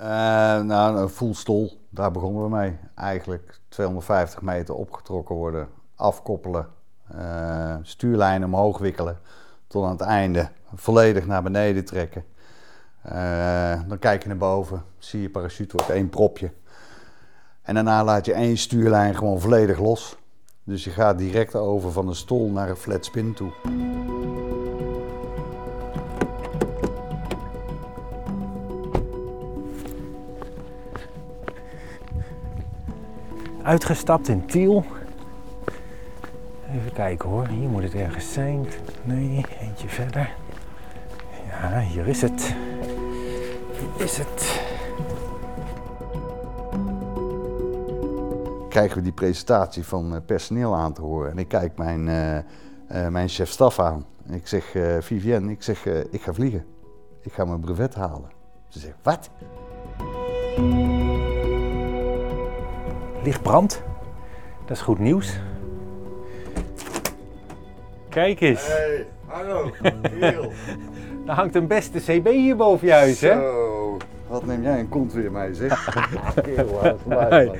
Een voelstol, daar begonnen we mee. Eigenlijk 250 meter opgetrokken worden, afkoppelen, stuurlijnen omhoog wikkelen. Tot aan het einde volledig naar beneden trekken. Dan kijk je naar boven, zie je parachute wordt 1 propje. En daarna laat je 1 stuurlijn gewoon volledig los. Dus je gaat direct over van een stol naar een flat spin toe. Uitgestapt in Tiel. Even kijken hoor, hier moet het ergens zijn. Nee, eentje verder. Ja, hier is het. Hier is het. Krijgen we die presentatie van personeel aan te horen. En ik kijk mijn chef staf aan. En ik zeg, Vivienne, ik ga vliegen. Ik ga mijn brevet halen. Ze zegt, wat? Lichtbrand. Dat is goed nieuws. Kijk eens. Hey, hallo, Kerel. Er hangt een beste CB hier boven je huis, hè? Zo, wat neem jij een kont weer mee, zeg. Kerel, Hey.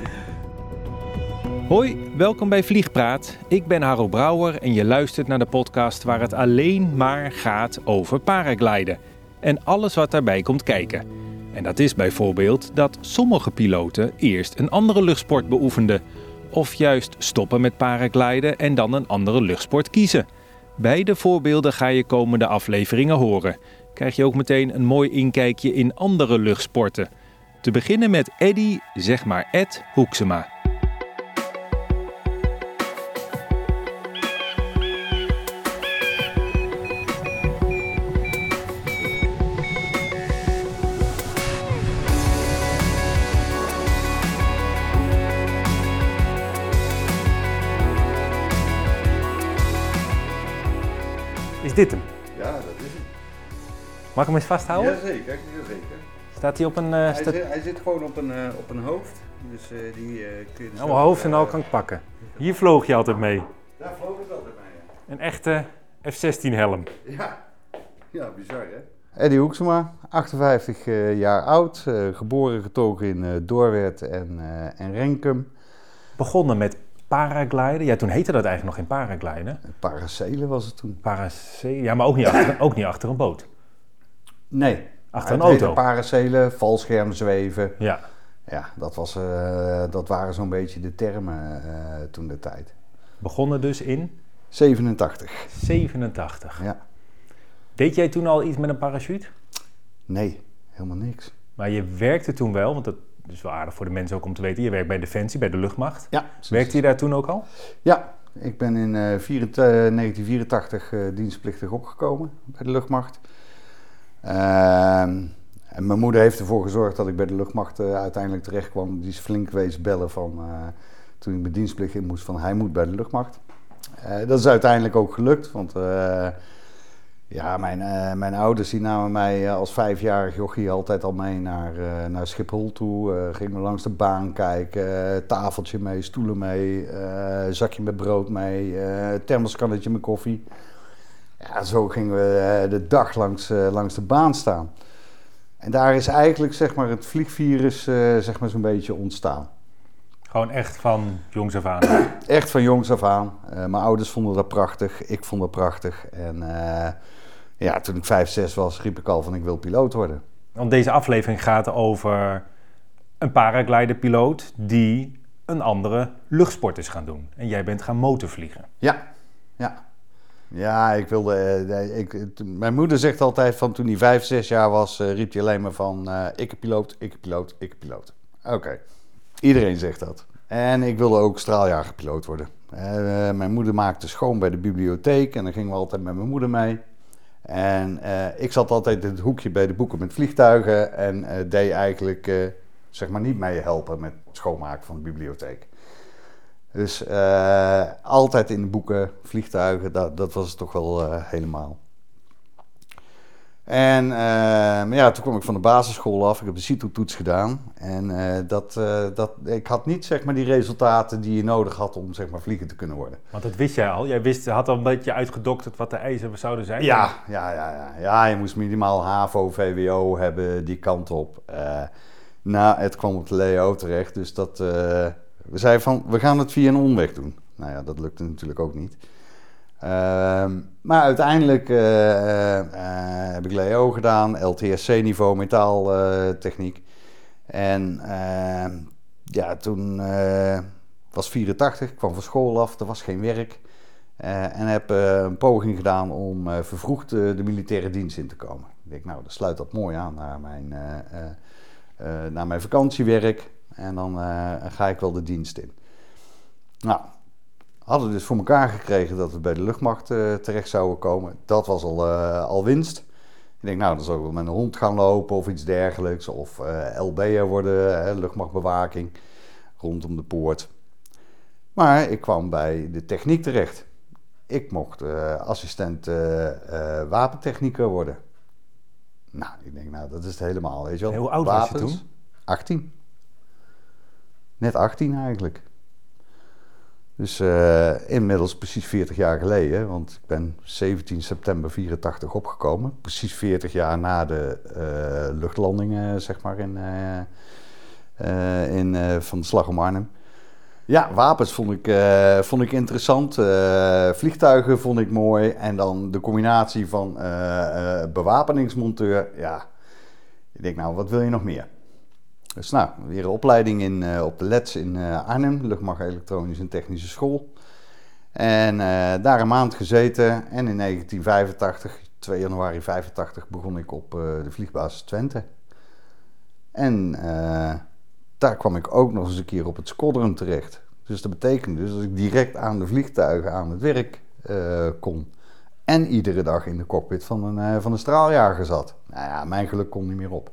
Hoi, welkom bij Vliegpraat. Ik ben Harold Brouwer en je luistert naar de podcast waar het alleen maar gaat over paragliden. En alles wat daarbij komt kijken. En dat is bijvoorbeeld dat sommige piloten eerst een andere luchtsport beoefenden. Of juist stoppen met paragliden en dan een andere luchtsport kiezen. Beide voorbeelden ga je komende afleveringen horen. Krijg je ook meteen een mooi inkijkje in andere luchtsporten. Te beginnen met Eddy, zeg maar Ed Hoeksema. Is dit hem? Ja, dat is het. Mag ik hem eens vasthouden? Jazeker. Staat hij op een... Hij zit gewoon op een hoofd. Dus die kun je... mijn hoofd en al kan ik pakken. Hier vloog je altijd mee. Daar vloog ik altijd mee, ja. Een echte F-16 helm. Ja, bizar hè? Eddy Hoeksema, 58 jaar oud, geboren getogen in Doorwerth en Renkum. Begonnen met paragliden. Ja, toen heette dat eigenlijk nog geen paragliden. Paracelen was het toen. Paracelen, ja, maar ook niet achter een boot. Nee. Achter een auto. Paracelen, valscherm zweven. Ja. Ja, dat waren zo'n beetje de termen toen de tijd. Begonnen dus in? 87. 87. Ja. Deed jij toen al iets met een parachute? Nee, helemaal niks. Maar je werkte toen wel, want dat is wel aardig voor de mensen ook om te weten. Je werkt bij Defensie, bij de luchtmacht. Ja. Werkte je daar toen ook al? Ja, ik ben in 1984 dienstplichtig opgekomen bij de luchtmacht. En mijn moeder heeft ervoor gezorgd dat ik bij de luchtmacht uiteindelijk terecht kwam. Die is flink geweest bellen toen ik mijn dienstplicht in moest van hij moet bij de luchtmacht. Dat is uiteindelijk ook gelukt, want mijn ouders die namen mij als 5-jarig jochie altijd al mee naar Schiphol toe. Gingen we langs de baan kijken, tafeltje mee, stoelen mee, zakje met brood mee, thermoskannetje met koffie. Ja, zo gingen we de dag langs de baan staan. En daar is eigenlijk zeg maar, het vliegvirus zo'n beetje ontstaan. Gewoon echt van jongs af aan? Echt van jongs af aan. Mijn ouders vonden dat prachtig, ik vond dat prachtig. En toen ik 5, 6 was, riep ik al van ik wil piloot worden. Want deze aflevering gaat over een paragliderpiloot die een andere luchtsport is gaan doen. En jij bent gaan motorvliegen. Ja. Ja, ik wilde... mijn moeder zegt altijd van toen hij 5, 6 jaar was, riep hij alleen maar van ik piloot. Oké. Iedereen zegt dat. En ik wilde ook straaljagerpiloot worden. Mijn moeder maakte schoon bij de bibliotheek en dan gingen we altijd met mijn moeder mee. En ik zat altijd in het hoekje bij de boeken met vliegtuigen en deed eigenlijk niet mee helpen met het schoonmaken van de bibliotheek. Dus altijd in de boeken, vliegtuigen, dat was het toch wel helemaal. En toen kwam ik van de basisschool af. Ik heb de CITO-toets gedaan. En ik had niet die resultaten die je nodig had om vliegen te kunnen worden. Want dat wist jij al? Jij had al een beetje uitgedokterd wat de eisen zouden zijn? Ja, je moest minimaal HAVO, VWO hebben, die kant op. Nou, het kwam op de Leo terecht, dus dat... we zeiden van, we gaan het via een omweg doen. Nou ja, dat lukte natuurlijk ook niet. Maar uiteindelijk heb ik Leo gedaan, LTSC-niveau, metaaltechniek. En toen was 84, ik kwam van school af, er was geen werk. En heb een poging gedaan om vervroegd de militaire dienst in te komen. Ik denk, nou, dan sluit dat mooi aan naar mijn vakantiewerk. En dan ga ik wel de dienst in. Nou, hadden dus voor elkaar gekregen dat we bij de luchtmacht terecht zouden komen. Dat was al winst. Ik denk, nou, dan zou ik wel met een hond gaan lopen of iets dergelijks. Of LB'er worden, luchtmachtbewaking, rondom de poort. Maar ik kwam bij de techniek terecht. Ik mocht assistent wapentechnieker worden. Nou, ik denk, nou, dat is het helemaal, weet je wel. En hoe oud was je toen? 18. Net 18 eigenlijk. Dus inmiddels precies 40 jaar geleden, want ik ben 17 september 84 opgekomen. Precies 40 jaar na de luchtlandingen, zeg maar, van de Slag om Arnhem. Ja, wapens vond ik interessant. Vliegtuigen vond ik mooi. En dan de combinatie van bewapeningsmonteur. Ja, ik denk, nou, wat wil je nog meer? Dus nou, weer een opleiding op de LETS in Arnhem, Luchtmacht Elektronische en Technische School. En daar een maand gezeten en in 1985, 2 januari 85, begon ik op de vliegbasis Twente. En daar kwam ik ook nog eens een keer op het squadron terecht. Dus dat betekende dus dat ik direct aan de vliegtuigen aan het werk kon. En iedere dag in de cockpit van een straaljager zat. Nou ja, mijn geluk kon niet meer op.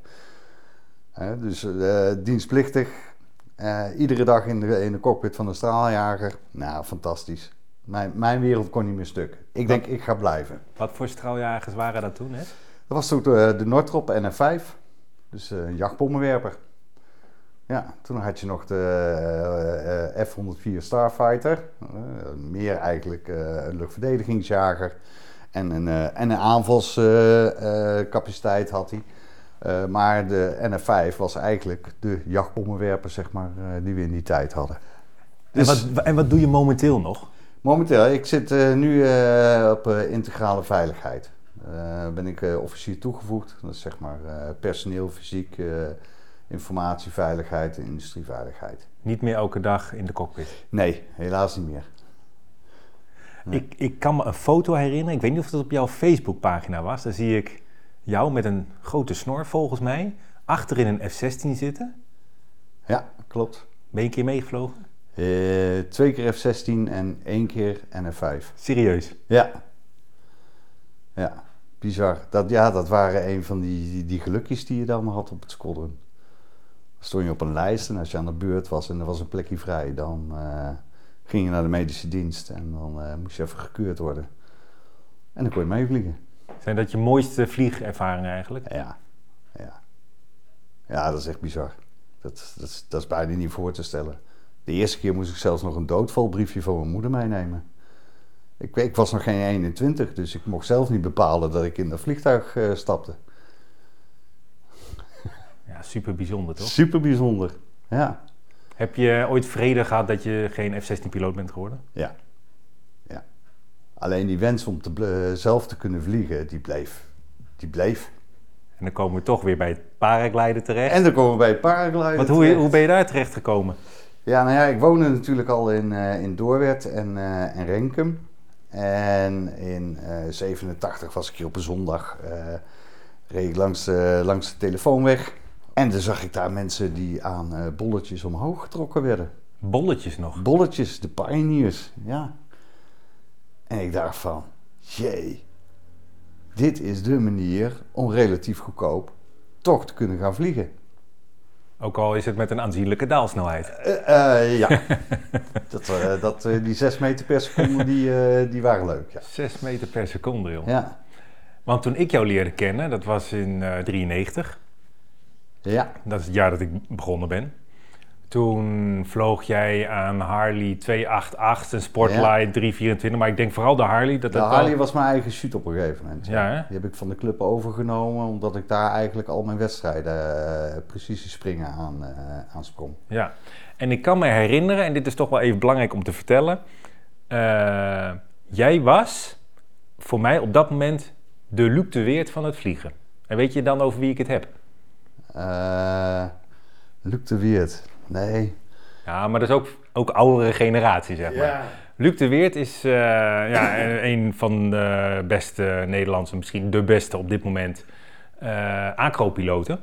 Dus dienstplichtig, iedere dag in de cockpit van een straaljager. Nou, fantastisch. Mijn wereld kon niet meer stuk. Ik denk, ik ga blijven. Wat voor straaljagers waren dat toen, hè? Dat was toen de Northrop NF5, dus een jachtbommenwerper. Ja, toen had je nog de F-104 Starfighter, meer eigenlijk een luchtverdedigingsjager en een aanvalscapaciteit had hij. Maar de NF5 was eigenlijk de jachtbommenwerper, zeg maar, die we in die tijd hadden. Dus, en wat doe je momenteel nog? Momenteel, ik zit nu op integrale veiligheid. Ben ik officier toegevoegd. Dat is zeg maar personeel, fysiek, informatieveiligheid en industrieveiligheid. Niet meer elke dag in de cockpit? Nee, helaas niet meer. Nee. Ik kan me een foto herinneren, ik weet niet of het op jouw Facebookpagina was. Daar zie ik jou met een grote snor volgens mij, achter in een F-16 zitten. Ja, klopt. Ben je een keer meegevlogen? 2 keer F-16 en 1 keer NF5. Serieus? Ja. Ja, bizar. Dat waren een van die gelukjes die je dan had op het squadron. Dan stond je op een lijst en als je aan de beurt was en er was een plekje vrij, dan ging je naar de medische dienst en dan moest je even gekeurd worden. En dan kon je meevliegen. Zijn dat je mooiste vliegervaringen eigenlijk? Ja. Ja, dat is echt bizar. Dat is bijna niet voor te stellen. De eerste keer moest ik zelfs nog een doodvalbriefje van mijn moeder meenemen. Ik was nog geen 21, dus ik mocht zelf niet bepalen dat ik in dat vliegtuig stapte. Ja, super bijzonder toch? Super bijzonder, ja. Heb je ooit vrede gehad dat je geen F-16-piloot bent geworden? Ja. Alleen die wens om zelf te kunnen vliegen, die bleef. En dan komen we toch weer bij het paragliden terecht. En dan komen we bij het paragliden terecht. Hoe ben je daar terecht gekomen? Ja, nou ja, ik woonde natuurlijk al in Doorwerth en Renkum. En in 87 was ik hier op een zondag, reed ik langs de telefoonweg. En dan zag ik daar mensen die aan bolletjes omhoog getrokken werden. Bolletjes nog? Bolletjes, de Pioneers, ja. En ik dacht van, jee, dit is de manier om relatief goedkoop toch te kunnen gaan vliegen. Ook al is het met een aanzienlijke daalsnelheid. Ja, die 6 meter per seconde, die waren leuk. Ja. 6 meter per seconde, joh. Ja. Want toen ik jou leerde kennen, dat was in 93. Ja. Dat is het jaar dat ik begonnen ben. Toen vloog jij aan Harley 288, een Sportline 324. Maar ik denk vooral de Harley. De Harley was mijn eigen shoot op een gegeven moment. Ja, hè? Die heb ik van de club overgenomen, omdat ik daar eigenlijk al mijn wedstrijden precisiespringen aan sprong. Ja, en ik kan me herinneren, en dit is toch wel even belangrijk om te vertellen. Jij was voor mij op dat moment de Luc de Weert van het vliegen. En weet je dan over wie ik het heb? Luc de Weert, nee. Ja, maar dat is ook oudere generatie, zeg maar. Ja. Luc de Weert is een van de beste Nederlandse, misschien de beste op dit moment, acro-piloten.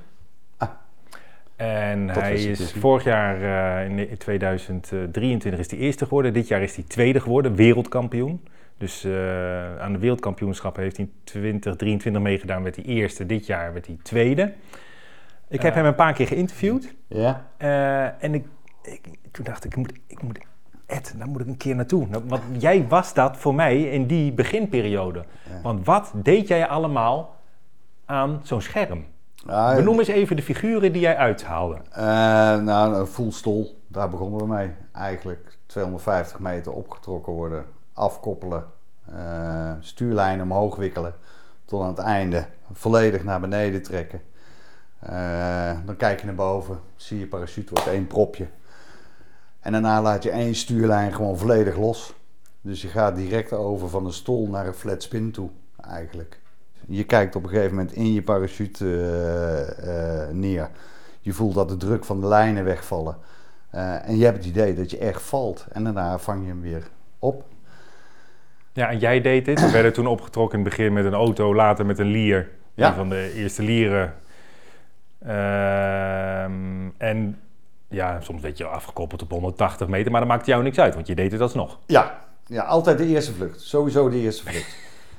En hij is vorig jaar, in 2023, is hij eerste geworden. Dit jaar is hij tweede geworden, wereldkampioen. Dus aan de wereldkampioenschappen heeft hij in 2023 meegedaan, werd hij eerste. Dit jaar werd hij tweede. Ik heb hem een paar keer geïnterviewd. Ja. En toen dacht ik, daar moet ik een keer naartoe. Want jij was dat voor mij in die beginperiode. Ja. Want wat deed jij allemaal aan zo'n scherm? Benoem eens even de figuren die jij uithaalde. Een voelstol, daar begonnen we mee. Eigenlijk 250 meter opgetrokken worden, afkoppelen, stuurlijnen omhoog wikkelen. Tot aan het einde volledig naar beneden trekken. Dan kijk je naar boven, zie je parachute wordt 1 propje. En daarna laat je 1 stuurlijn gewoon volledig los. Dus je gaat direct over van een stol naar een flat spin toe, eigenlijk. Je kijkt op een gegeven moment in je parachute neer. Je voelt dat de druk van de lijnen wegvallen. En je hebt het idee dat je echt valt. En daarna vang je hem weer op. Ja, en jij deed dit. We werden toen opgetrokken in het begin met een auto, later met een lier. Ja. Een van de eerste lieren. En ja, soms werd je afgekoppeld op 180 meter, maar dat maakte jou niks uit, want je deed het alsnog. Ja, altijd de eerste vlucht. Sowieso de eerste vlucht.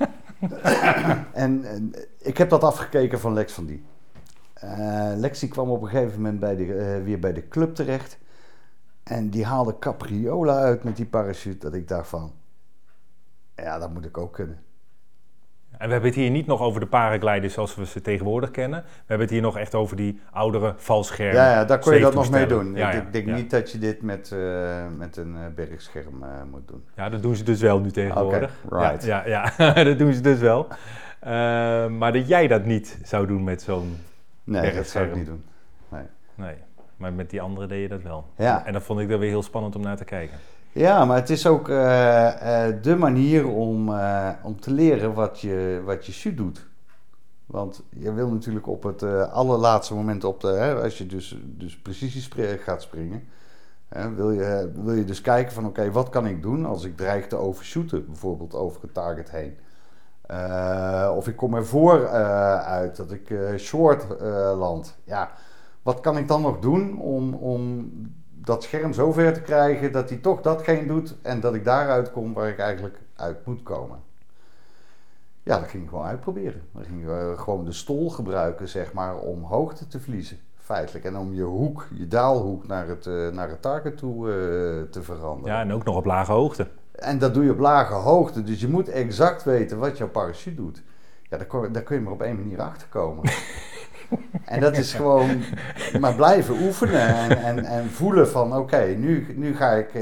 En ik heb dat afgekeken van Lex van Die. Lex die kwam op een gegeven moment weer bij de club terecht. En die haalde capriola uit met die parachute. Dat ik dacht van, ja, dat moet ik ook kunnen. En we hebben het hier niet nog over de paragliders zoals we ze tegenwoordig kennen. We hebben het hier nog echt over die oudere valschermen. Ja, daar kon je dat nog mee doen. Ja, ik denk niet dat je dit met een bergscherm moet doen. Ja, dat doen ze dus wel nu tegenwoordig. Okay, right. Ja, dat doen ze dus wel. Maar dat jij dat niet zou doen met zo'n bergscherm. Dat zou ik niet doen. Nee, maar met die andere deed je dat wel. Ja. En dat vond ik dan weer heel spannend om naar te kijken. Ja, maar het is ook de manier om te leren wat je shoot doet. Want je wil natuurlijk op het allerlaatste moment als je dus precies gaat springen, wil je dus kijken van oké, wat kan ik doen als ik dreig te overshooten, bijvoorbeeld over het target heen. Of ik kom ervoor uit dat ik short land. Ja, wat kan ik dan nog doen om dat scherm zo ver te krijgen dat hij toch datgene doet en dat ik daaruit kom waar ik eigenlijk uit moet komen. Ja, dat ging ik gewoon uitproberen. Dan ging ik gewoon de stol gebruiken, zeg maar, om hoogte te verliezen, feitelijk. En om je daalhoek naar het target toe te veranderen. Ja, en ook nog op lage hoogte. En dat doe je op lage hoogte, dus je moet exact weten wat jouw parachute doet. Ja, daar kun je maar op 1 manier achterkomen. En dat is gewoon maar blijven oefenen en voelen van oké, nu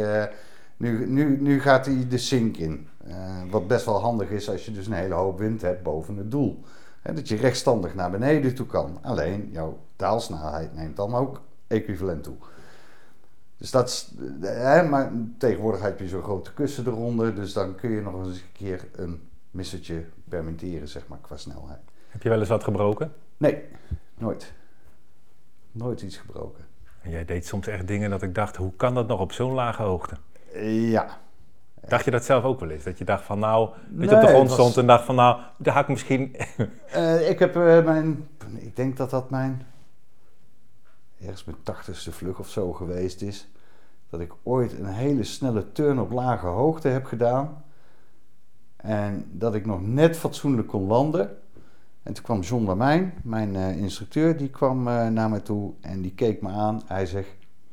gaat hij de sink in. Wat best wel handig is als je dus een hele hoop wind hebt boven het doel. Dat je rechtstandig naar beneden toe kan. Alleen jouw daalsnelheid neemt dan ook equivalent toe. Dus dat is, maar tegenwoordig heb je zo'n grote kussen eronder, dus dan kun je nog eens een keer een missertje permitteren, zeg maar, qua snelheid. Heb je wel eens wat gebroken? Nee, nooit. Nooit iets gebroken. En jij deed soms echt dingen dat ik dacht, hoe kan dat nog op zo'n lage hoogte? Ja. Dacht je dat zelf ook wel eens? Dat je dacht van dat je op de grond stond en dacht van daar ga ik misschien... Ik heb ik denk dat mijn, ergens mijn 80ste vlucht of zo geweest is. Dat ik ooit een hele snelle turn op lage hoogte heb gedaan. En dat ik nog net fatsoenlijk kon landen. En toen kwam John Lamijn, mijn instructeur, die kwam naar me toe en die keek me aan. Hij zegt,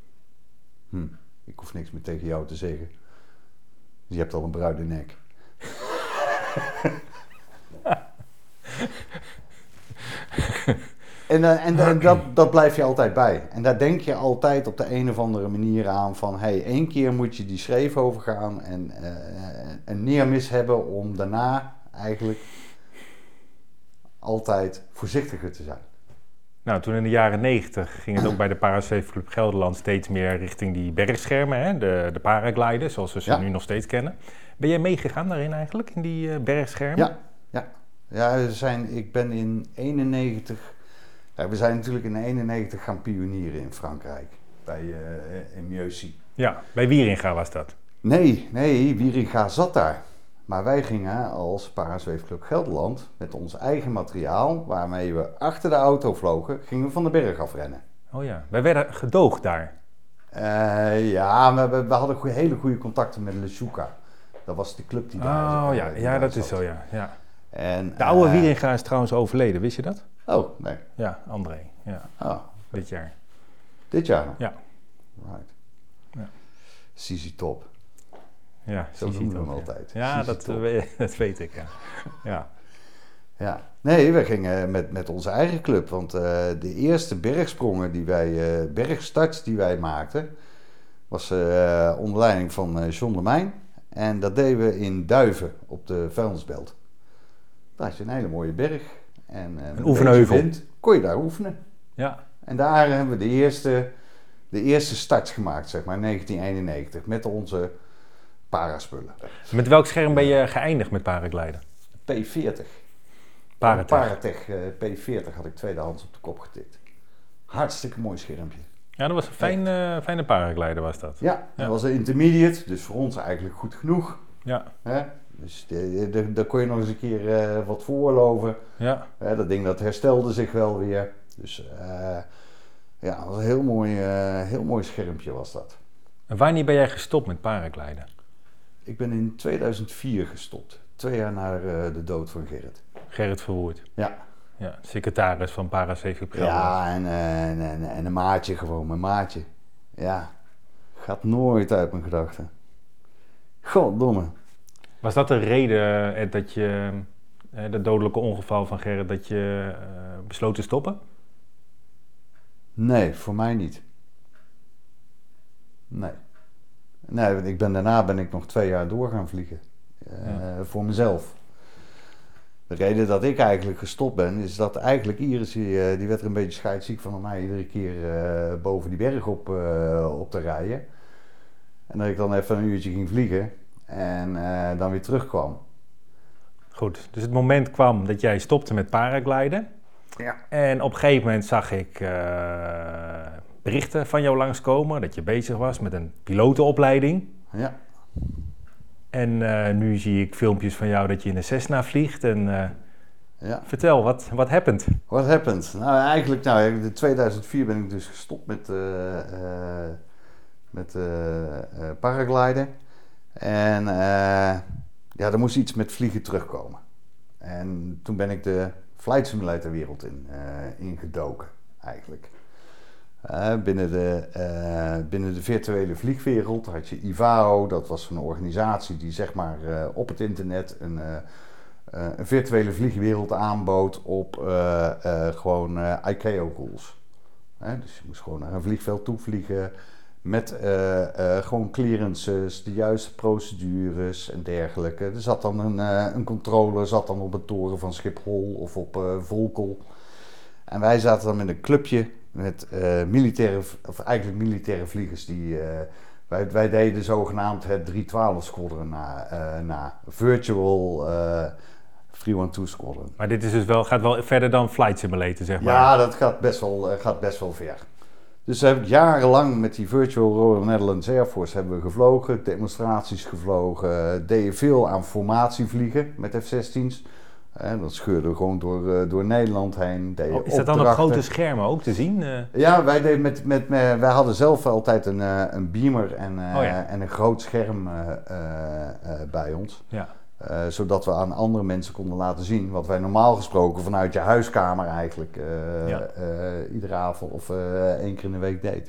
ik hoef niks meer tegen jou te zeggen. Je hebt al een bruine nek. En dat blijf je altijd bij. En daar denk je altijd op de een of andere manier aan van... één keer moet je die schreef overgaan en een neermis hebben om daarna eigenlijk altijd voorzichtiger te zijn. Nou, toen in de jaren 90 ging het ook bij de Parasweefclub Gelderland steeds meer richting die bergschermen, hè? De paragliders, zoals we ze nu nog steeds kennen. Ben jij meegegaan daarin eigenlijk, in die bergschermen? Ja, ik ben in 91... Ja, we zijn natuurlijk in 91 gaan pionieren in Frankrijk, in Mieuxy. Ja, bij Wieringa was dat? Nee, Wieringa zat daar. Maar wij gingen als Parasweefclub Gelderland met ons eigen materiaal, waarmee we achter de auto vlogen, gingen we van de berg afrennen. Oh ja, wij werden gedoogd daar. Maar we hadden hele goede contacten met Le Chouca. Dat was de club die daar zat. Ja, dat is zo, ja. En, de oude Wieringa is trouwens overleden, wist je dat? Oh, nee. Ja, André. Ja. Oh. Dit jaar. Dit jaar nog? Ja. Right. Ja. Sisi Top. Ja, zo noemen we hem altijd. Ja, dat weet ik, ja. Nee, we gingen met onze eigen club. Want de eerste bergsprongen bergstarts die wij maakten... was onder leiding van John Lemijn. En dat deden we in Duiven op de Vuilnisbelt. Daar is een hele mooie berg. En een oefenheuvel. Kon je daar oefenen. Ja. En daar hebben we de eerste starts gemaakt, zeg maar, in 1991. Met onze paraspullen. Met welk scherm ben je geëindigd met paragliden? P40. Paratech P40 had ik tweedehands op de kop getikt. Hartstikke mooi schermpje. Ja, dat was een fijne paraglider was dat. Ja, dat was een intermediate, dus voor ons eigenlijk goed genoeg. Ja. Dus daar kon je nog eens een keer wat voorloven. Ja. Dat ding dat herstelde zich wel weer. Dus dat was een heel mooi schermpje was dat. En wanneer ben jij gestopt met paragliden? Ik ben in 2004 gestopt. 2 jaar na de dood van Gerrit. Gerrit Verwoerd. Ja. Ja, secretaris van Parasweefclub Gelderland. Ja, en een maatje gewoon, mijn maatje. Ja, gaat nooit uit mijn gedachten. Goddomme. Was dat de reden dat je, het dodelijke ongeval van Gerrit, dat je besloot te stoppen? Nee, voor mij niet. Nee, daarna ben ik nog 2 jaar door gaan vliegen. Voor mezelf. De reden dat ik eigenlijk gestopt ben, is dat eigenlijk Iris, die werd er een beetje scheidsziek van om mij iedere keer boven die berg op te rijden. En dat ik dan even een uurtje ging vliegen en dan weer terugkwam. Goed, dus het moment kwam dat jij stopte met paragliden. Ja. En op een gegeven moment zag ik berichten van jou langskomen dat je bezig was met een pilotenopleiding. Ja. En nu zie ik filmpjes van jou dat je in de Cessna vliegt. En vertel, wat happened? Wat happened? Nou, eigenlijk, in 2004 ben ik dus gestopt met paragliden. En er moest iets met vliegen terugkomen. En toen ben ik de flight simulator wereld ingedoken, eigenlijk. Binnen de virtuele vliegwereld had je IVAO, dat was een organisatie die zeg maar op het internet een virtuele vliegwereld aanbood op gewoon ICAO-goals. Dus je moest gewoon naar een vliegveld toe vliegen met gewoon clearances, de juiste procedures en dergelijke. Er zat dan een controller op het toren van Schiphol of op Volkel. En wij zaten dan met een clubje met militaire vliegers die... Wij deden zogenaamd het 312 Squadron na Virtual 312 Squadron. Maar dit is dus gaat wel verder dan Flight Simulator, zeg maar. Ja, dat gaat best wel ver. Dus heb ik jarenlang met die Virtual Royal Netherlands Air Force hebben we gevlogen, demonstraties gevlogen, deden veel aan formatievliegen met F-16's. Dat scheurde we gewoon door Nederland heen. Is dat dan op grote schermen ook te zien? Ja, wij deden wij hadden zelf altijd een beamer en een groot scherm bij ons. Ja. Zodat we aan andere mensen konden laten zien wat wij normaal gesproken vanuit je huiskamer eigenlijk iedere avond of 1 keer in de week deed.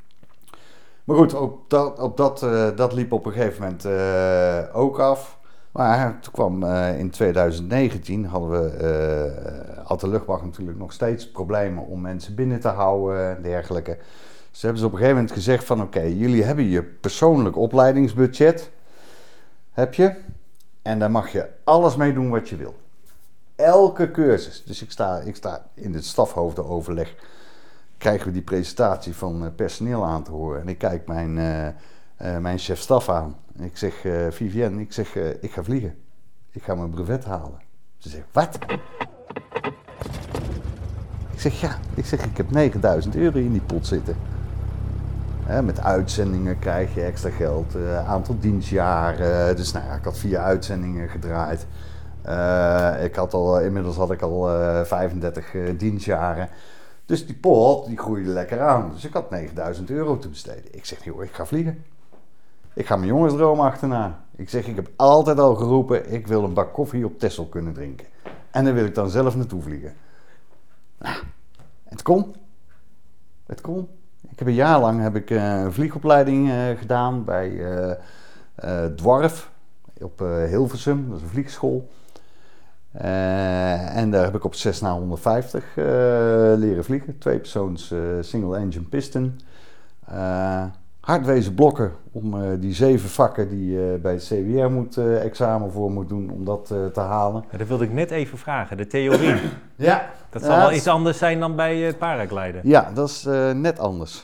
Maar goed, ook dat liep op een gegeven moment ook af. Maar toen kwam in 2019 had de luchtmacht natuurlijk nog steeds problemen om mensen binnen te houden en dergelijke. Dus hebben ze op een gegeven moment gezegd van oké, jullie hebben je persoonlijk opleidingsbudget, heb je, en daar mag je alles mee doen wat je wil. Elke cursus. Dus ik sta in het stafhoofdenoverleg, krijgen we die presentatie van personeel aan te horen. En ik kijk mijn chef-staf aan. En ik zeg, Vivienne, ik ga vliegen. Ik ga mijn brevet halen. Ze zegt, wat? Ik zeg, ja. Ik heb 9.000 euro in die pot zitten. Met uitzendingen krijg je extra geld. Aantal dienstjaren. Dus nou ja, ik had 4 uitzendingen gedraaid. Inmiddels had ik al 35 dienstjaren. Dus die pot die groeide lekker aan. Dus ik had 9.000 euro te besteden. Ik zeg, joh, ik ga vliegen. Ik ga mijn jongensdroom achterna. Ik zeg, ik heb altijd al geroepen, ik wil een bak koffie op Texel kunnen drinken. En daar wil ik dan zelf naartoe vliegen. Nou, het kon. Het kon. Ik heb een jaar lang een vliegopleiding gedaan bij Dwarf op Hilversum. Dat is een vliegschool. En daar heb ik op Cessna 150 leren vliegen. 2-persoons single engine piston. Hardwezen blokken om die 7 vakken die je bij het CWR examen voor moet doen, om dat te halen. Ja, dat wilde ik net even vragen, de theorie. Ja. Dat zal wel iets anders zijn dan bij het paragliden. Ja, dat is net anders.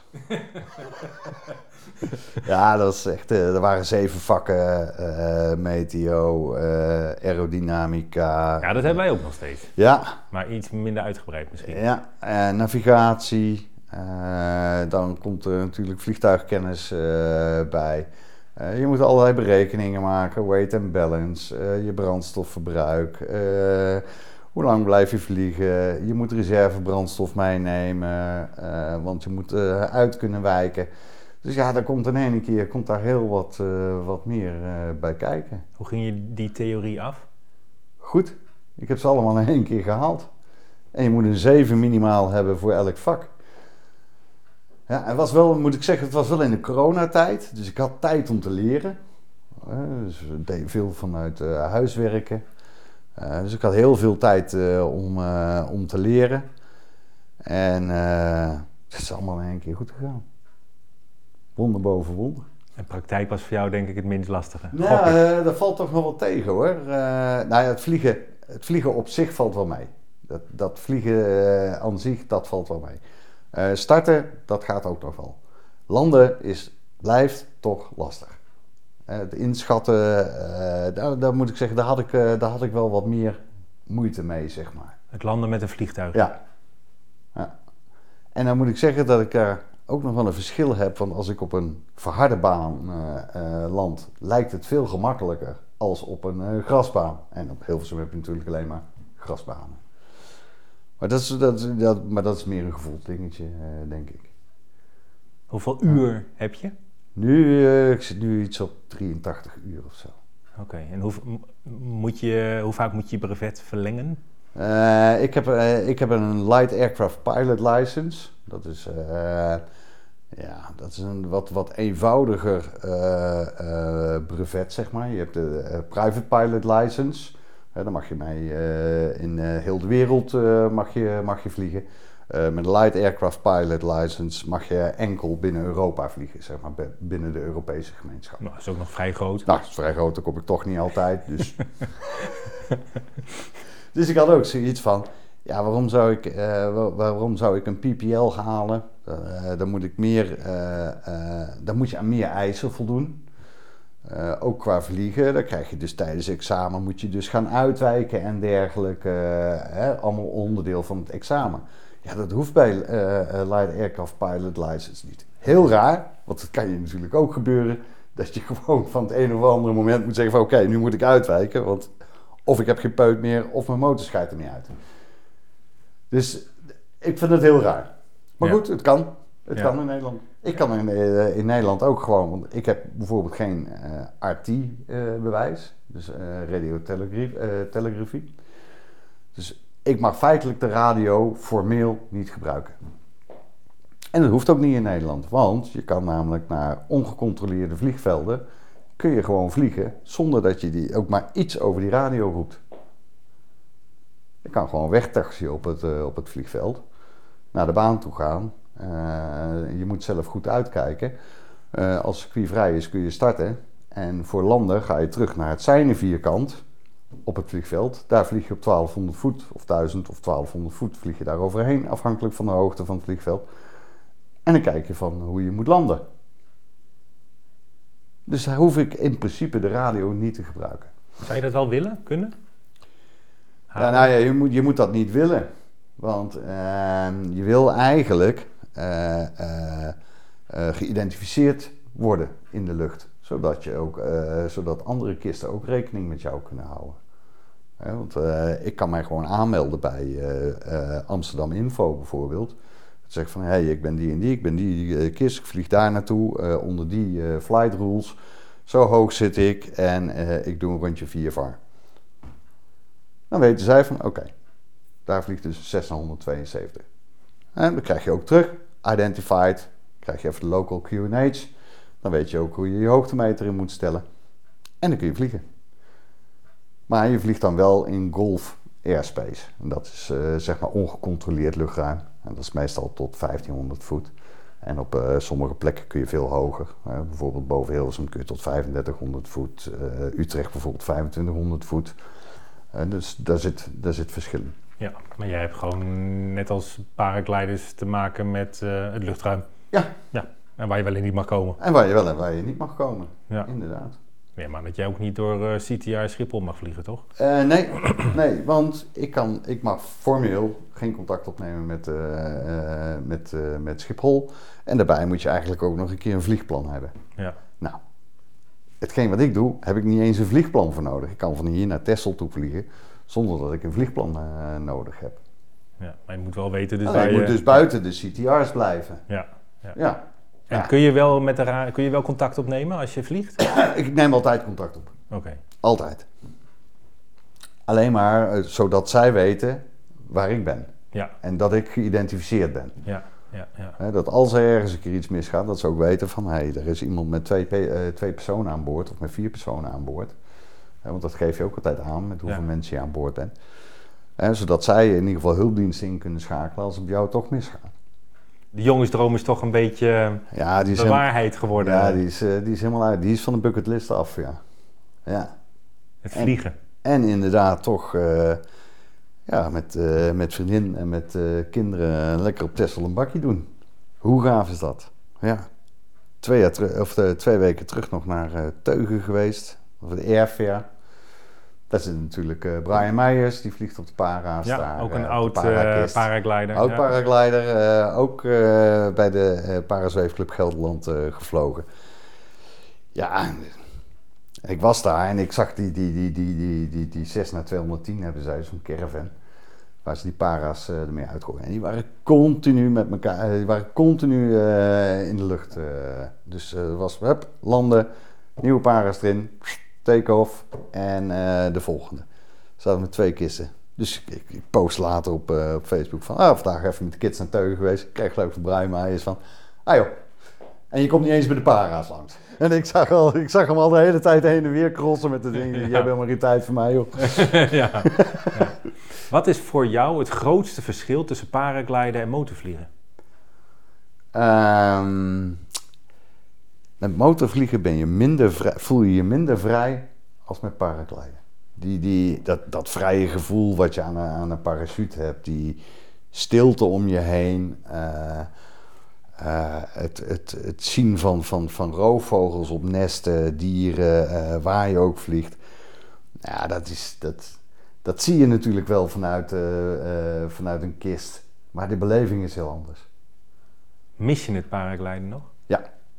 Ja, dat is echt, er waren 7 vakken, meteo, aerodynamica. Ja, dat hebben wij ook nog steeds. Ja. Maar iets minder uitgebreid misschien. Ja, navigatie. Dan komt er natuurlijk vliegtuigkennis bij. Je moet allerlei berekeningen maken, weight and balance, je brandstofverbruik. Hoe lang blijf je vliegen? Je moet reservebrandstof meenemen, want je moet uit kunnen wijken. Dus ja, daar komt in één keer daar heel wat meer bij kijken. Hoe ging je die theorie af? Goed, ik heb ze allemaal in 1 keer gehaald. En je moet een 7 minimaal hebben voor elk vak. Ja, het was wel, moet ik zeggen, het was wel in de coronatijd. Dus ik had tijd om te leren. Dus ik deed veel vanuit huiswerken. Dus ik had heel veel tijd om te leren. En het is allemaal in 1 keer goed gegaan. Wonder boven wonder. En praktijk was voor jou denk ik het minst lastige. Ja, dat valt toch nog wel tegen hoor. Nou ja, het vliegen op zich valt wel mee. Dat vliegen aan zich, dat valt wel mee. Starten, dat gaat ook nog wel. Landen blijft toch lastig. Het inschatten, daar moet ik zeggen, daar had ik wel wat meer moeite mee, zeg maar. Het landen met een vliegtuig? Ja. En dan moet ik zeggen dat ik daar ook nog wel een verschil heb. Want als ik op een verharde baan land, lijkt het veel gemakkelijker als op een grasbaan. En op Hilversum heb je natuurlijk alleen maar grasbanen. Maar dat is meer een gevoelsdingetje, denk ik. Hoeveel uur heb je? Ik zit nu iets op 83 uur of zo. Oké, en hoe vaak moet je brevet verlengen? Ik heb een Light Aircraft Pilot License. Dat is een wat eenvoudiger brevet, met maar. Je hebt de Private Pilot License. Dan mag je mee in heel de wereld mag je vliegen. Met een Light Aircraft Pilot License mag je enkel binnen Europa vliegen, zeg maar, binnen de Europese gemeenschap. Nou, dat is ook nog vrij groot. Nou, dat is vrij groot, dat kom ik toch niet altijd. Dus, dus ik had ook zoiets van, ja, waarom zou ik een PPL halen? Dan moet je aan meer eisen voldoen. Ook qua vliegen, dan krijg je dus tijdens het examen moet je dus gaan uitwijken en dergelijke. Allemaal onderdeel van het examen. Ja, dat hoeft bij Light Aircraft Pilot License niet. Heel raar, want dat kan je natuurlijk ook gebeuren. Dat je gewoon van het een of andere moment moet zeggen van oké, nu moet ik uitwijken. Want of ik heb geen peut meer of mijn motor scheidt er niet uit. Dus ik vind het heel raar. Maar goed, het kan. Het kan in Nederland. Ik kan in Nederland ook gewoon, want ik heb bijvoorbeeld geen RT-bewijs, dus radiotelegrafie. Dus ik mag feitelijk de radio formeel niet gebruiken. En dat hoeft ook niet in Nederland, want je kan namelijk naar ongecontroleerde vliegvelden, kun je gewoon vliegen zonder dat je die ook maar iets over die radio roept. Je kan gewoon wegtaxiën op het vliegveld, naar de baan toe gaan. Je moet zelf goed uitkijken. Als het circuit vrij is kun je starten. En voor landen ga je terug naar het Seinevierkant op het vliegveld. Daar vlieg je op 1200 voet of 1000 of 1200 voet vlieg je daar overheen, afhankelijk van de hoogte van het vliegveld. En dan kijk je van hoe je moet landen. Dus daar hoef ik in principe de radio niet te gebruiken. Zou je dat wel willen, kunnen? Ja, nou ja, je moet dat niet willen. Want je wil eigenlijk geïdentificeerd worden in de lucht. Zodat andere kisten ook rekening met jou kunnen houden. Want ik kan mij gewoon aanmelden bij Amsterdam Info bijvoorbeeld. Dat zegt van, hey, ik ben die en die, ik ben die kist, ik vlieg daar naartoe, onder die flight rules. Zo hoog zit ik en ik doe een rondje 4 VAR. Dan weten zij van, oké, daar vliegt dus 672. En dan krijg je ook terug, identified, krijg je even de local QNH. Dan weet je ook hoe je je hoogtemeter in moet stellen. En dan kun je vliegen. Maar je vliegt dan wel in Gulf airspace. En dat is zeg maar ongecontroleerd luchtruim. En dat is meestal tot 1500 voet. En op sommige plekken kun je veel hoger. Bijvoorbeeld boven Hilversum kun je tot 3500 voet. Utrecht bijvoorbeeld 2500 voet. Dus daar zit verschil in. Ja, maar jij hebt gewoon net als paragliders te maken met het luchtruim. Ja. En waar je wel in niet mag komen. En waar je wel en waar je niet mag komen. Ja. Inderdaad. Ja, maar dat jij ook niet door CTI Schiphol mag vliegen, toch? Nee, want ik mag formeel geen contact opnemen met Schiphol. En daarbij moet je eigenlijk ook nog een keer een vliegplan hebben. Ja. Nou, hetgeen wat ik doe, heb ik niet eens een vliegplan voor nodig. Ik kan van hier naar Texel toe vliegen, zonder dat ik een vliegplan nodig heb. Ja, maar je moet wel weten... Dus je moet dus buiten de CTR's blijven. Ja. En kun je wel contact opnemen als je vliegt? Ik neem altijd contact op. Oké. Altijd. Alleen maar zodat zij weten waar ik ben. Ja. En dat ik geïdentificeerd ben. Ja. Dat als er ergens een keer iets misgaat, dat ze ook weten van... er is iemand met twee personen aan boord of met 4 personen aan boord. Want dat geef je ook altijd aan met hoeveel mensen je aan boord bent. Zodat zij in ieder geval hulpdiensten in kunnen schakelen als het bij jou toch misgaat. De jongensdroom is toch een beetje de waarheid geworden. Ja, die is helemaal uit. Die is van de bucketlist af, ja. Het vliegen. En inderdaad toch met vriendin en met kinderen lekker op Texel een bakje doen. Hoe gaaf is dat? Ja. 2 weken terug nog naar Teugen geweest. Of de Airfair. Daar zit natuurlijk Brian Meijers, die vliegt op de para's. Ja, daar, ook een oud paraglider. Oud paraglider, ook bij de Parazweefclub Gelderland gevlogen. Ja, ik was daar en ik zag die Cessna 210 hebben zij, zo'n caravan. Waar ze die para's ermee uitgooien. En die waren continu met elkaar, in de lucht. Dus was landen, nieuwe para's erin, take-off en de volgende. Zaten met 2 kisten. Dus ik post later op Facebook van... vandaag even met de kids naar Teugen geweest. Ik kreeg geloof ik van Brian Meijers van... joh, en je komt niet eens bij de para's langs. En ik zag hem al de hele tijd heen en weer crossen met de dingen. Jij hebt helemaal geen tijd voor mij, joh. Ja. Wat is voor jou het grootste verschil tussen paragliden en motorvliegen? Met motorvliegen voel je je minder vrij als met paragliden. Dat vrije gevoel wat je aan een parachute hebt, die stilte om je heen, het zien van roofvogels op nesten, dieren, waar je ook vliegt. Ja, dat zie je natuurlijk wel vanuit een kist, maar de beleving is heel anders. Mis je het paragliden nog? Ja.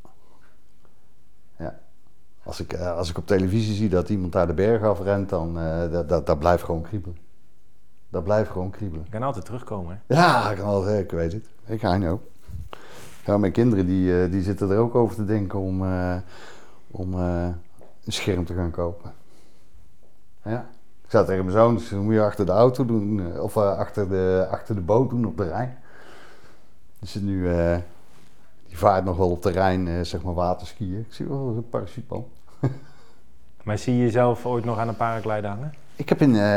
Als ik op televisie zie dat iemand daar de berg afrent, dan dat blijft gewoon kriebelen. Dat blijft gewoon kriebelen. Je kan altijd terugkomen, hè? Ja, ik weet het. Ik ga nu ook. Ja, mijn kinderen die zitten er ook over te denken om een scherm te gaan kopen. Ja. Ik zei tegen mijn zoon, dus moet je achter de auto doen, of achter de boot doen op de Rijn. Die zit nu, die vaart nog wel op de Rijn, zeg maar waterskiën. Ik zie wel een parachutebal. Maar zie je jezelf ooit nog aan een paraglider hangen? Ik heb in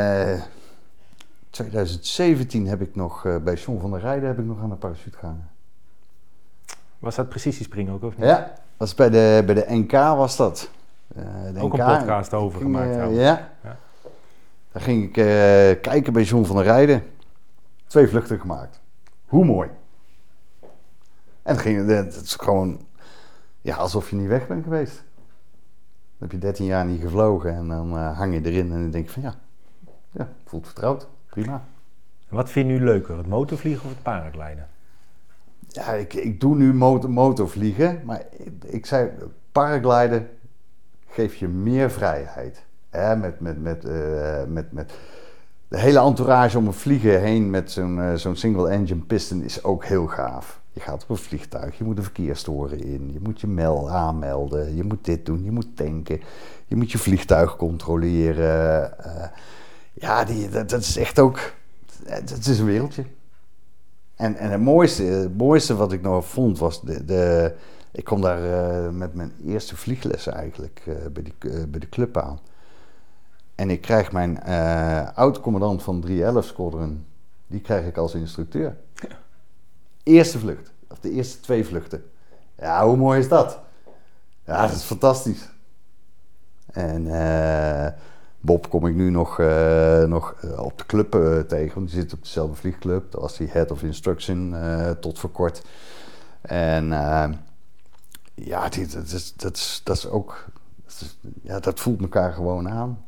2017 heb ik nog bij John van der Rijden heb ik nog aan de parachute gehangen. Was dat precisiespringen ook of niet? Ja, was bij de NK was dat. Ook NK, een podcast over gemaakt trouwens. Ja. Daar ging ik kijken bij John van der Rijden. 2 vluchten gemaakt. Hoe mooi. En het is gewoon alsof je niet weg bent geweest. Dan heb je 13 jaar niet gevlogen en dan hang je erin en dan denk je van voelt vertrouwd. Prima. En wat vind je nu leuker, het motorvliegen of het paragliden? Ja, ik doe nu motorvliegen, maar ik zei, paragliden geeft je meer vrijheid. Met de hele entourage om een vliegen heen met zo'n single engine piston is ook heel gaaf. Je gaat op een vliegtuig, je moet een verkeerstoren in, je moet je aanmelden, je moet dit doen, je moet tanken, je moet je vliegtuig controleren. Dat is echt ook, het is een wereldje. En het mooiste wat ik nog vond was, ik kom daar met mijn eerste vlieglessen eigenlijk bij de club aan. En ik krijg mijn oud-commandant van 311 Squadron, die krijg ik als instructeur. Ja. Eerste vlucht, of de eerste 2 vluchten. Ja, hoe mooi is dat? Ja, dat is fantastisch. En Bob kom ik nu nog op de club tegen, want die zit op dezelfde vliegclub. Dat was die Head of Instruction tot voor kort. En dat is ook, dat voelt elkaar gewoon aan.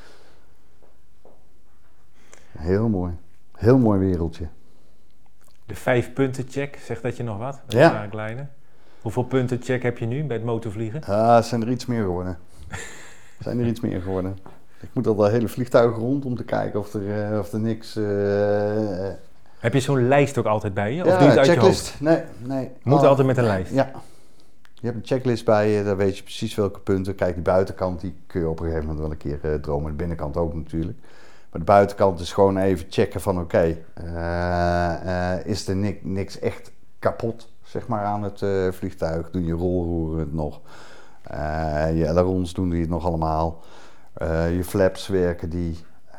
Heel mooi. Heel mooi wereldje. De 5 punten check, zegt dat je nog wat? Ja. Paragliden. Hoeveel punten check heb je nu bij het motorvliegen? Zijn er iets meer geworden. Ik moet al de hele vliegtuig rond om te kijken of er niks... Heb je zo'n lijst ook altijd bij je? Of ja, doe je het uit checklist. je hoofd? Nee. Moet altijd met een lijst? Ja. Je hebt een checklist bij je, daar weet je precies welke punten. Kijk, die buitenkant die kun je op een gegeven moment wel een keer dromen. De binnenkant ook natuurlijk. Maar de buitenkant is gewoon even checken van is er niks echt kapot, zeg maar, aan het vliegtuig. Doen je rolroeren het nog. Je ailerons doen die het nog allemaal. Je flaps werken die.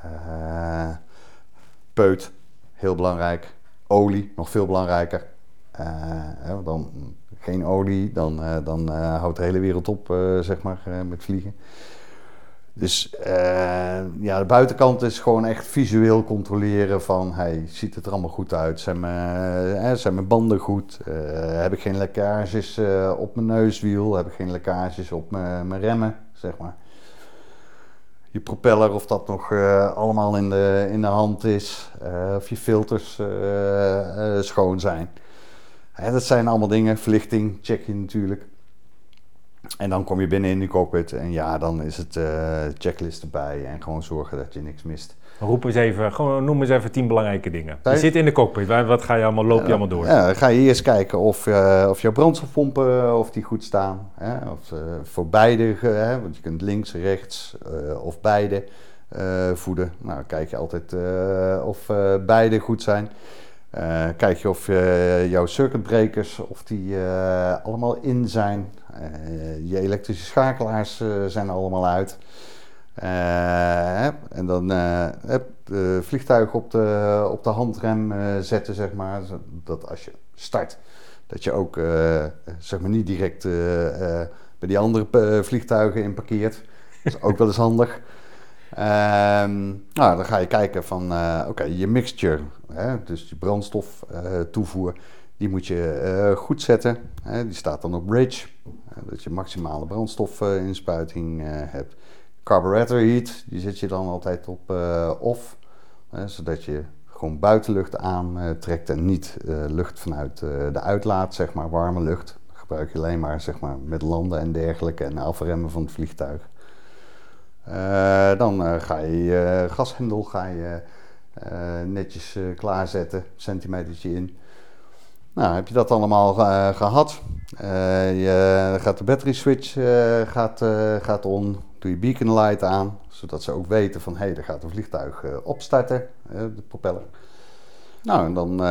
Peut, heel belangrijk. Olie, nog veel belangrijker. Dan geen olie, dan houdt de hele wereld op, zeg maar, met vliegen. Dus de buitenkant is gewoon echt visueel controleren van, ziet het er allemaal goed uit? Zijn mijn banden goed? Heb ik geen lekkages op mijn neuswiel? Heb ik geen lekkages op mijn remmen, zeg maar? Je propeller, of dat nog allemaal in de hand is. Of je filters schoon zijn. Dat zijn allemaal dingen. Verlichting check je natuurlijk. En dan kom je binnen in die cockpit en dan is het checklist erbij en gewoon zorgen dat je niks mist. Noem eens even 10 belangrijke dingen. Je zit in de cockpit, wat ga je allemaal, loop je allemaal door? Ja, dan ga je eerst kijken of jouw brandstofpompen of die goed staan. Of voor beide, want je kunt links, rechts of beide voeden. Nou, dan kijk je altijd of beide goed zijn. Kijk je of jouw circuitbreakers of die allemaal in zijn. Je elektrische schakelaars zijn allemaal uit. En dan het vliegtuig op de handrem zetten, zeg maar. Dat als je start, dat je ook zeg maar niet direct bij die andere vliegtuigen in parkeert. Dat is ook wel eens handig. Dan ga je kijken van, je mixture, dus je brandstof toevoer, die moet je goed zetten. Die staat dan op bridge, dat je maximale brandstofinspuiting hebt. Carburetor heat, die zet je dan altijd op off, zodat je gewoon buitenlucht aantrekt en niet lucht vanuit de uitlaat, zeg maar, warme lucht. Dat gebruik je alleen maar, zeg maar, met landen en dergelijke en afremmen van het vliegtuig. Dan ga je gashendel netjes klaarzetten, centimetertje in. Nou, heb je dat allemaal gehad. Je gaat de battery switch gaat on. Doe je beacon light aan, zodat ze ook weten van, er gaat een vliegtuig opstarten, de propeller. Nou, en dan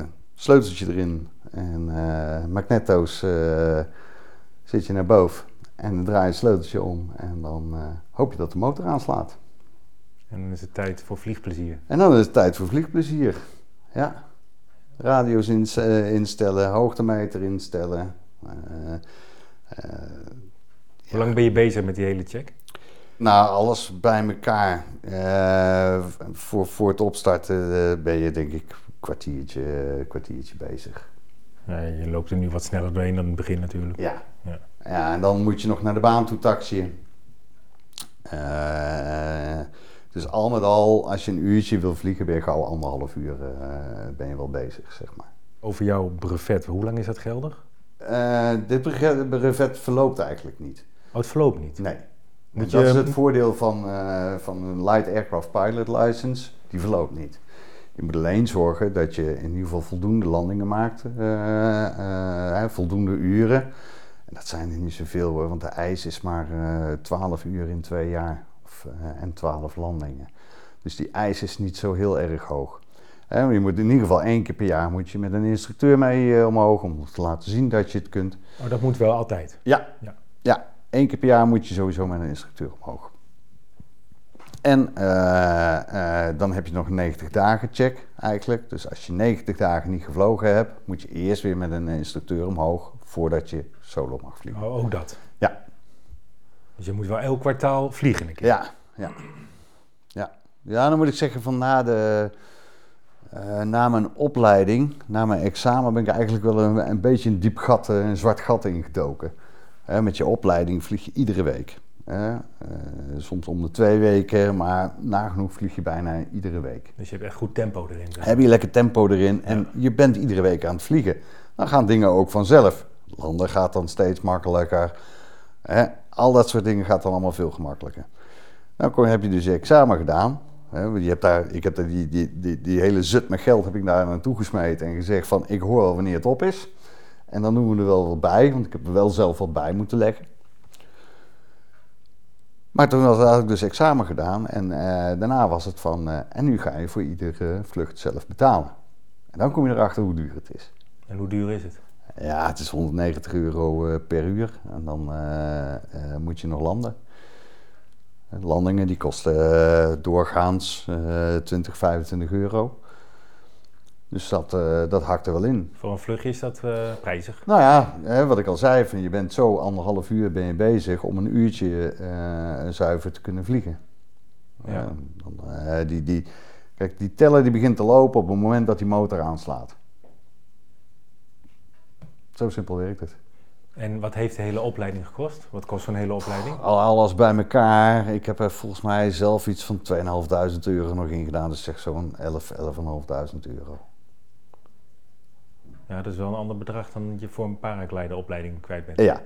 sleuteltje erin en magneto's zit je naar boven. En dan draai je het sleuteltje om en dan hoop je dat de motor aanslaat. En dan is het tijd voor vliegplezier. En dan is het tijd voor vliegplezier. Ja. Radio's instellen, hoogtemeter instellen. Hoe lang ben je bezig met die hele check? Nou, alles bij elkaar. Voor het opstarten ben je denk ik een kwartiertje bezig. Ja, je loopt er nu wat sneller doorheen dan in het begin natuurlijk. Ja, en dan moet je nog naar de baan toe taxiën. Dus al met al, als je een uurtje wil vliegen, ben je gauw 1,5 uur ben je wel bezig, zeg maar. Over jouw brevet, hoe lang is dat geldig? Dit brevet verloopt eigenlijk niet. Oh, het verloopt niet? Nee. Dat is het voordeel van een Light Aircraft Pilot License. Die verloopt niet. Je moet alleen zorgen dat je in ieder geval voldoende landingen maakt. Voldoende uren. En dat zijn er niet zoveel hoor, want de eis is maar 12 uur in 2 jaar. En 12 landingen. Dus die eis is niet zo heel erg hoog. Je moet in ieder geval 1 keer per jaar moet je met een instructeur mee omhoog om te laten zien dat je het kunt. Oh, dat moet wel altijd? Ja. 1 keer per jaar moet je sowieso met een instructeur omhoog. En dan heb je nog een 90 dagen check eigenlijk. Dus als je 90 dagen niet gevlogen hebt, moet je eerst weer met een instructeur omhoog voordat je solo mag vliegen. Oh, ook dat? Ja. Dus je moet wel elk kwartaal vliegen een keer? Ja, dan moet ik zeggen van na mijn opleiding, na mijn examen ben ik eigenlijk wel een beetje een diep gat, een zwart gat ingedoken. Met je opleiding vlieg je iedere week. Soms om de 2 weken, maar nagenoeg vlieg je bijna iedere week. Dus je hebt echt goed tempo erin? Zeg. Heb je lekker tempo erin en je bent iedere week aan het vliegen. Dan gaan dingen ook vanzelf. Landen gaat dan steeds makkelijker. Al dat soort dingen gaat dan allemaal veel gemakkelijker. Nou heb je dus je examen gedaan. Ik heb daar die hele zut met geld heb ik daar naartoe gesmeten en gezegd van ik hoor wel wanneer het op is. En dan doen we er wel wat bij, want ik heb er wel zelf wat bij moeten leggen. Maar toen had ik dus examen gedaan en daarna was het van en nu ga je voor iedere vlucht zelf betalen. En dan kom je erachter hoe duur het is. En hoe duur is het? Ja, het is €190 per uur en dan moet je nog landen. Landingen die kosten doorgaans 20, €25. Dus dat hakt er wel in. Voor een vluchtje is dat prijzig? Nou ja, wat ik al zei, van je bent zo 1,5 uur ben je bezig om een uurtje zuiver te kunnen vliegen. Ja. Kijk, die teller die begint te lopen op het moment dat die motor aanslaat. Zo simpel werkt het. En wat heeft de hele opleiding gekost? Wat kost zo'n hele opleiding? Alles bij elkaar. Ik heb er volgens mij zelf iets van €2.500 nog in gedaan. Dus zeg zo'n 11.500 euro. Ja, dat is wel een ander bedrag dan je voor een paraglideropleiding kwijt bent. Ja.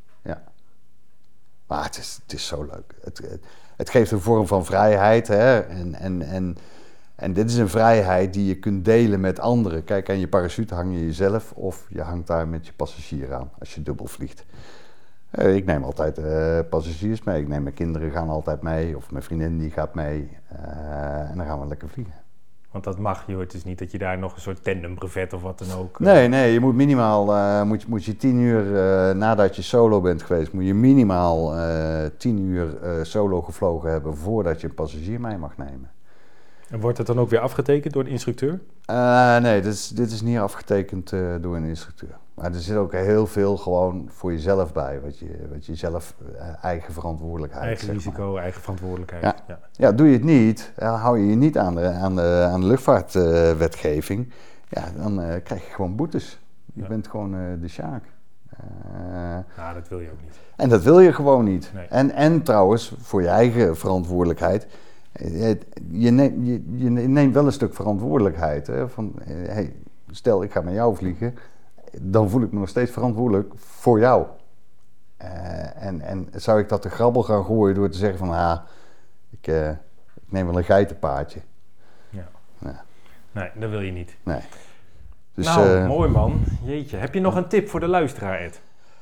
Maar het is zo leuk. Het geeft een vorm van vrijheid. Hè? En dit is een vrijheid die je kunt delen met anderen. Kijk, aan je parachute hang je jezelf of je hangt daar met je passagier aan als je dubbel vliegt. Ik neem altijd passagiers mee. Ik neem mijn kinderen gaan altijd mee of mijn vriendin die gaat mee. En dan gaan we lekker vliegen. Want dat mag je, het is niet dat je daar nog een soort tandembrevet of wat dan ook... Nee, je moet minimaal, moet je 10 uur nadat je solo bent geweest, moet je minimaal 10 uur solo gevlogen hebben voordat je een passagier mee mag nemen. En wordt het dan ook weer afgetekend door de instructeur? Nee, dit is niet afgetekend door een instructeur. Maar er zit ook heel veel gewoon voor jezelf bij, wat je zelf eigen verantwoordelijkheid. Eigen zeg risico, maar. eigen verantwoordelijkheid. Ja, doe je het niet, hou je je niet aan de luchtvaartwetgeving, dan krijg je gewoon boetes. Je bent gewoon de sjaak. Nou, dat wil je ook niet. En dat wil je gewoon niet. Nee. En trouwens, voor je eigen verantwoordelijkheid, je neemt wel een stuk verantwoordelijkheid. Hè? Van, stel, ik ga met jou vliegen, dan voel ik me nog steeds verantwoordelijk voor jou. En zou ik dat te grabbel gaan gooien door te zeggen van, ik neem wel een geitenpaardje. Ja. Nee. Nee, dat wil je niet. Nee. Dus, nou, mooi man. Jeetje. Heb je nog een tip voor de luisteraar, Ed?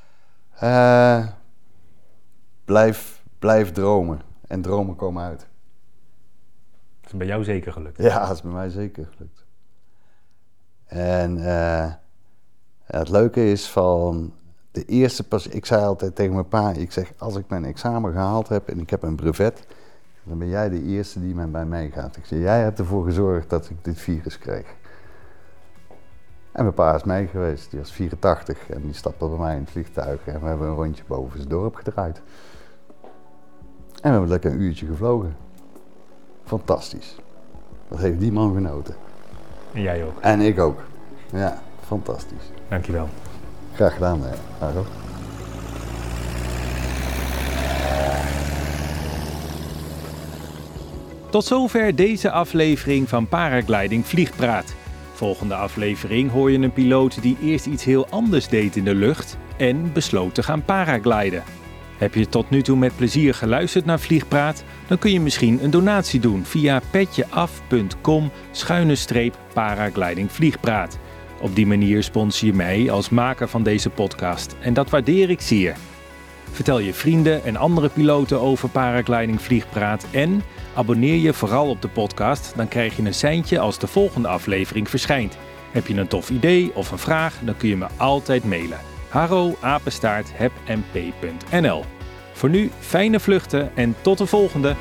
Blijf dromen. En dromen komen uit. Dat is bij jou zeker gelukt. Ja, dat is bij mij zeker gelukt. En het leuke is van, Ik zei altijd tegen mijn pa, ik zeg, als ik mijn examen gehaald heb en ik heb een brevet, dan ben jij de eerste die bij mij gaat. Ik zeg, jij hebt ervoor gezorgd dat ik dit virus kreeg. En mijn pa is mee geweest, die was 84 en die stapte bij mij in het vliegtuig en we hebben een rondje boven zijn dorp gedraaid. En we hebben lekker een uurtje gevlogen. Fantastisch. Dat heeft die man genoten. En jij ook. En ik ook. Ja, fantastisch. Dankjewel. Graag gedaan, Haro. Tot zover deze aflevering van Paragliding Vliegpraat. Volgende aflevering hoor je een piloot die eerst iets heel anders deed in de lucht en besloot te gaan paragliden. Heb je tot nu toe met plezier geluisterd naar Vliegpraat? Dan kun je misschien een donatie doen via petjeaf.com/paraglidingvliegpraat. Op die manier sponsor je mij als maker van deze podcast en dat waardeer ik zeer. Vertel je vrienden en andere piloten over Paragliding Vliegpraat en abonneer je vooral op de podcast, dan krijg je een seintje als de volgende aflevering verschijnt. Heb je een tof idee of een vraag, dan kun je me altijd mailen. haro@hebmp.nl. Voor nu fijne vluchten en tot de volgende!